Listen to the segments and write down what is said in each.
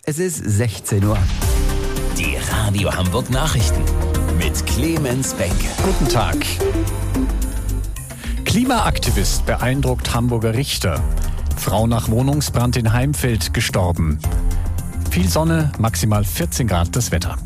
Es ist 16 Uhr. Die Radio Hamburg Nachrichten mit Clemens Benck. Guten Tag. Klimaaktivist beeindruckt Hamburger Richter. Frau nach Wohnungsbrand in Heimfeld gestorben. Viel Sonne, maximal 14 Grad das Wetter.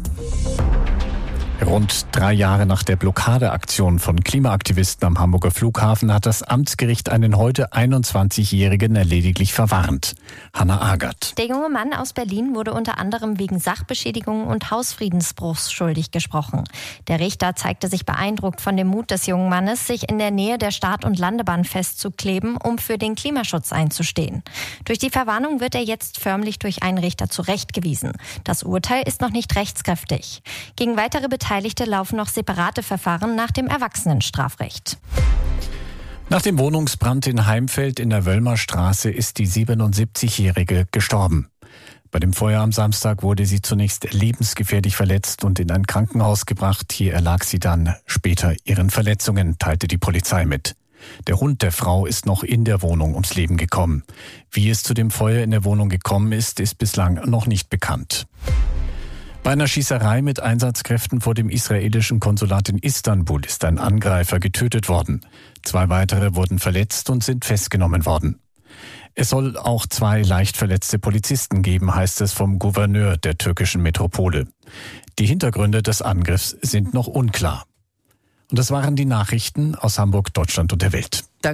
Rund 3 Jahre nach der Blockadeaktion von Klimaaktivisten am Hamburger Flughafen hat das Amtsgericht einen heute 21-Jährigen lediglich verwarnt. Hannah Agert. Der junge Mann aus Berlin wurde unter anderem wegen Sachbeschädigung und Hausfriedensbruchs schuldig gesprochen. Der Richter zeigte sich beeindruckt von dem Mut des jungen Mannes, sich in der Nähe der Start- und Landebahn festzukleben, um für den Klimaschutz einzustehen. Durch die Verwarnung wird er jetzt förmlich durch einen Richter zurechtgewiesen. Das Urteil ist noch nicht rechtskräftig. Gegen weitere Beteiligte laufen noch separate Verfahren nach dem Erwachsenenstrafrecht. Nach dem Wohnungsbrand in Heimfeld in der Wöllmer Straße ist die 77-Jährige gestorben. Bei dem Feuer am Samstag wurde sie zunächst lebensgefährlich verletzt und in ein Krankenhaus gebracht. Hier erlag sie dann später ihren Verletzungen, teilte die Polizei mit. Der Hund der Frau ist noch in der Wohnung ums Leben gekommen. Wie es zu dem Feuer in der Wohnung gekommen ist, ist bislang noch nicht bekannt. Bei einer Schießerei mit Einsatzkräften vor dem israelischen Konsulat in Istanbul ist ein Angreifer getötet worden. 2 weitere wurden verletzt und sind festgenommen worden. Es soll auch 2 leicht verletzte Polizisten geben, heißt es vom Gouverneur der türkischen Metropole. Die Hintergründe des Angriffs sind noch unklar. Und das waren die Nachrichten aus Hamburg, Deutschland und der Welt.